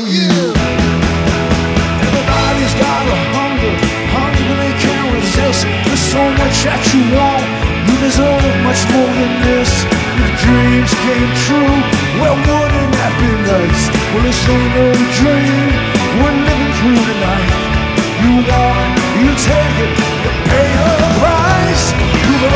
yeah. Everybody's got a hunger they can't resist. There's so much that you want, you deserve much more than this. If dreams came true, well, wouldn't that be nice? Well, this ain't no dream, we're living through the night. You want it, you take it.